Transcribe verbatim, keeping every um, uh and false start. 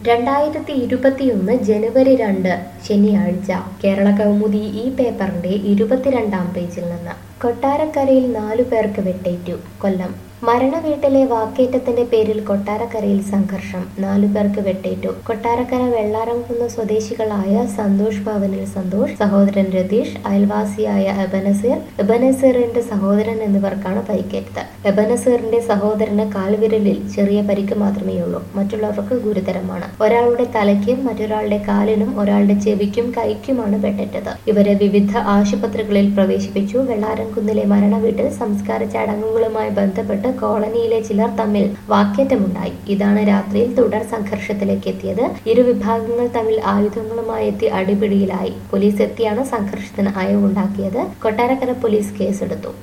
രണ്ടായിരത്തി ഇരുപത്തിയൊന്ന് ജനുവരി രണ്ട് ശനിയാഴ്ച കേരള കൗമുദി ഈ പേപ്പറിന്റെ ഇരുപത്തിരണ്ടാം പേജിൽ നിന്ന് കൊട്ടാരക്കരയിൽ നാലു പേർക്ക് വെട്ടേറ്റു. കൊല്ലം മരണവീട്ടിലെ വാക്കേറ്റത്തിന്റെ പേരിൽ കൊട്ടാരക്കരയിൽ സംഘർഷം. നാലു പേർക്ക് വെട്ടേറ്റു. കൊട്ടാരക്കര വെള്ളാരംകുന്ന് സ്വദേശികളായ സന്തോഷ് ഭവനിൽ സന്തോഷ്, സഹോദരൻ രതീഷ്, അയൽവാസിയായ എബനസീർ, എബനസീറിന്റെ സഹോദരൻ എന്നിവർക്കാണ് പരിക്കേറ്റത്. എബനസീറിന്റെ സഹോദരന് കാൽവിരലിൽ ചെറിയ പരിക്ക് മാത്രമേയുള്ളൂ. മറ്റുള്ളവർക്ക് ഗുരുതരമാണ്. ഒരാളുടെ തലയ്ക്കും മറ്റൊരാളുടെ കാലിനും ഒരാളുടെ ചെവിക്കും കൈക്കുമാണ് വെട്ടേറ്റത്. ഇവരെ വിവിധ ആശുപത്രികളിൽ പ്രവേശിപ്പിച്ചു. വെള്ളാരംകുന്നിലെ മരണവീട്ടിൽ സംസ്കാര ചടങ്ങുകളുമായി ബന്ധപ്പെട്ട് കോളനിയിലെ ചിലർ തമ്മിൽ വാക്കേറ്റമുണ്ടായി. ഇതാണ് രാത്രിയിൽ തുടർ സംഘർഷത്തിലേക്ക് എത്തിയത്. ഇരുവിഭാഗങ്ങൾ തമ്മിൽ ആയുധങ്ങളുമായി എത്തി അടിപിടിയിലായി. പോലീസ് എത്തിയാണ് സംഘർഷത്തിന് അയവുണ്ടാക്കിയത്. കൊട്ടാരക്കര പോലീസ് കേസെടുത്തു.